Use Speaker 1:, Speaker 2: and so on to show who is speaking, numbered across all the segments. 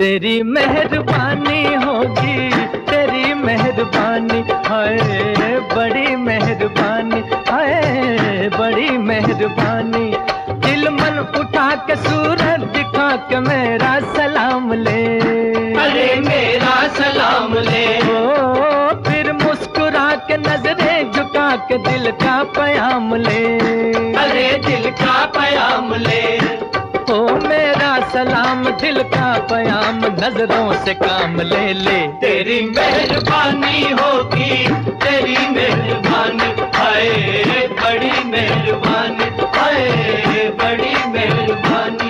Speaker 1: तेरी मेहरबानी होगी, तेरी मेहरबानी, हाय बड़ी मेहरबानी, हाय बड़ी मेहरबानी। दिल मन उठा के सूरत दिखा के मेरा सलाम ले,
Speaker 2: अरे मेरा सलाम ले।
Speaker 1: ओ फिर मुस्कुरा के नजरें झुका के दिल का प्याम ले,
Speaker 2: अरे दिल का प्याम ले।
Speaker 1: ओ मेरा सलाम दिल का प्याम, नजरों से काम ले ले।
Speaker 2: तेरी मेहरबानी होगी, तेरी मेहरबानी, हाय बड़ी मेहरबानी, हाय बड़ी मेहरबानी।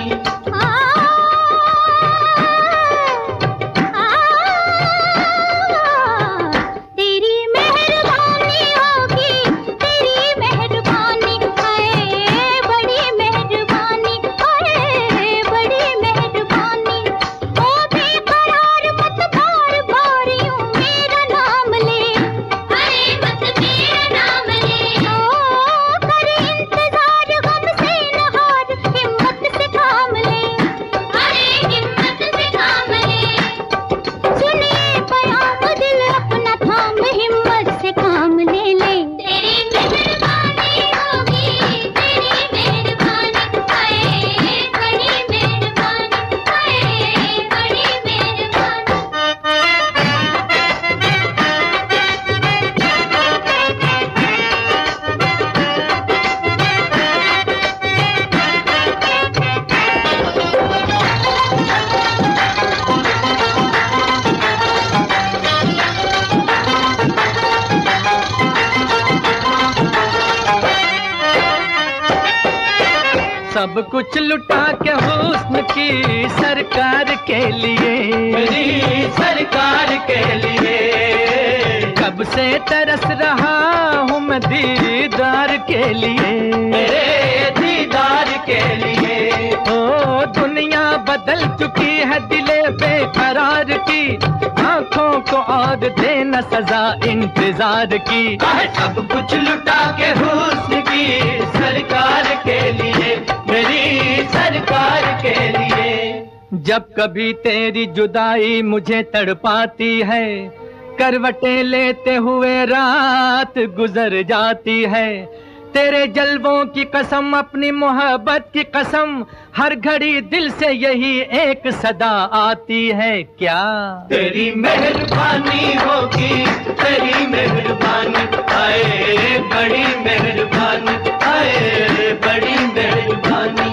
Speaker 1: सब कुछ लुटा के हुस्न की सरकार के लिए,
Speaker 2: मेरी सरकार के लिए।
Speaker 1: कब से तरस रहा हूँ मैं दीदार के लिए,
Speaker 2: मेरे दीदार के लिए।
Speaker 1: ओ दुनिया बदल चुकी है दिले बेकरार की, आंखों को और देना सजा इंतजार की।
Speaker 2: सब कुछ लुटा के हुस्न की सरकार के लिए, मेरी सरकार के लिए।
Speaker 1: जब कभी तेरी जुदाई मुझे तड़पाती है, करवटें लेते हुए रात गुजर जाती है। तेरे जलवों की कसम, अपनी मोहब्बत की कसम, हर घड़ी दिल से यही एक सदा आती है। क्या
Speaker 2: तेरी मेहरबानी होगी, तेरी मेहरबानी, आए बड़ी मेहरबानी, आए बड़ी मेहरबानी।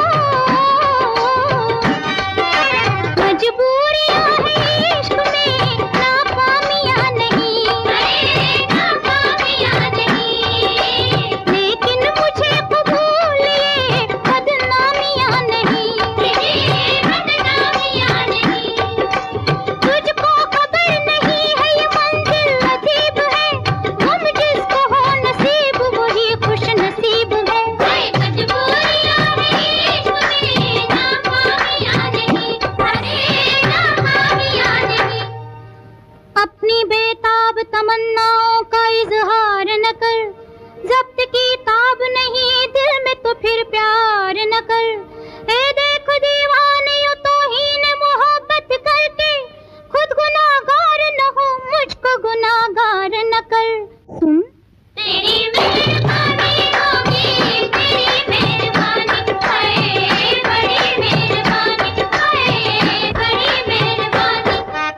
Speaker 3: तमन्नाओं का इजहार न कर, जब्त की ताब नहीं दिल में तो फिर प्यार न कर। ए देख दीवानियों तो हीन मोहब्बत करके, खुद गुनाहगार न हो मुझको गुनाहगार न कर। सुन तेरी मेहरबानी होगी, तेरी मेहरबानी, हाय बड़ी मेहरबानी, हाय बड़ी मेहरबानी।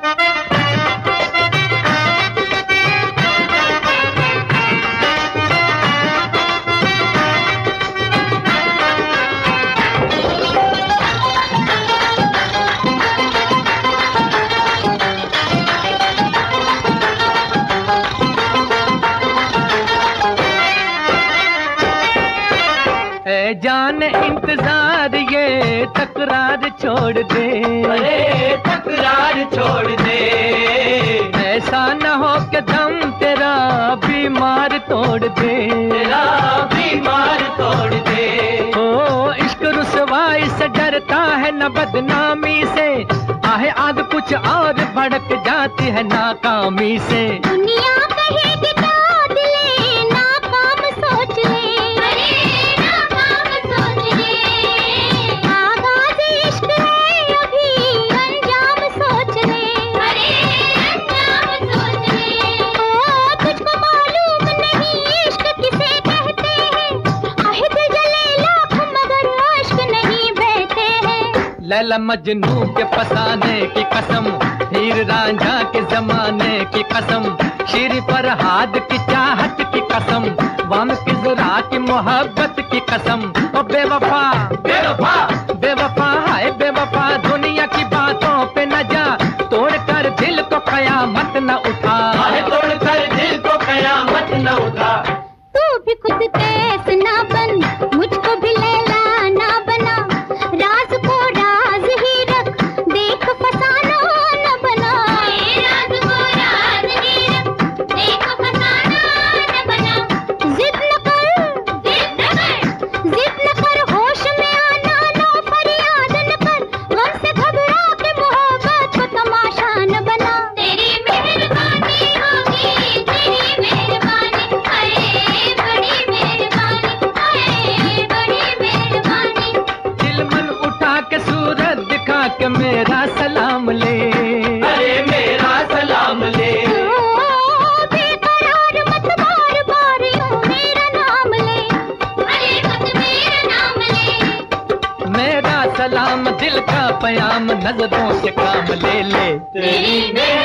Speaker 1: जान इंतजार ये तकरार छोड़ दे,
Speaker 2: अरे तकरार छोड़ दे।
Speaker 1: ऐसा न हो कि दम तेरा बीमार तोड़ दे,
Speaker 2: तेरा बीमार तोड़ दे।
Speaker 1: ओ इश्क रुसवाई से डरता है न बदनामी से, आहे आग कुछ और भड़क जाती है नाकामी से।
Speaker 3: दुनिया कहेगी दाद ले, नाकाम सोच ले, अरे नाकाम सोच ले। आगाज़ इश्क है अभी, अंजाम
Speaker 1: लैला मजनू के फसाने की कसम, हीर रांझा के जमाने की कसम, शीर फरहाद की चाहत की कसम, वाम की ज़रा की मोहब्बत की कसम। ओ बेवफा
Speaker 2: बेवफा
Speaker 1: बेवफा हाय बेवफा, दुनिया की बातों पे न जा, तोड़ कर दिल को कयामत न उठा।
Speaker 2: तोड़ कर दिल को कयामत न उठा।
Speaker 3: तू भी खुद कैस ना बन, मुझको भी लैला ना बना, राज को राज ही रख, देख फसाना न बना। राज को राज ही रख, देख फसाना न बना। जिद न कर, जिद न कर, होश में आना ना, फरियाद न कर, गम से घबरा के मोहब्बत को तमाशा न बना। तेरी मेहरबानी होगी, तेरी मेहरबानी, हाय बड़ी मेहरबानी, हाय बड़ी मेहरबानी।
Speaker 1: दिल मन उठा के सूरत दिखा के मेरा सलाम ले,
Speaker 2: अरे मेरा सलाम ले।
Speaker 3: बेकरार मत बार बार यूं मेरा नाम ले, अरे मत मेरा नाम ले।
Speaker 1: मेरा सलाम दिल का पयाम, नजरों से काम ले ले।
Speaker 2: तेरी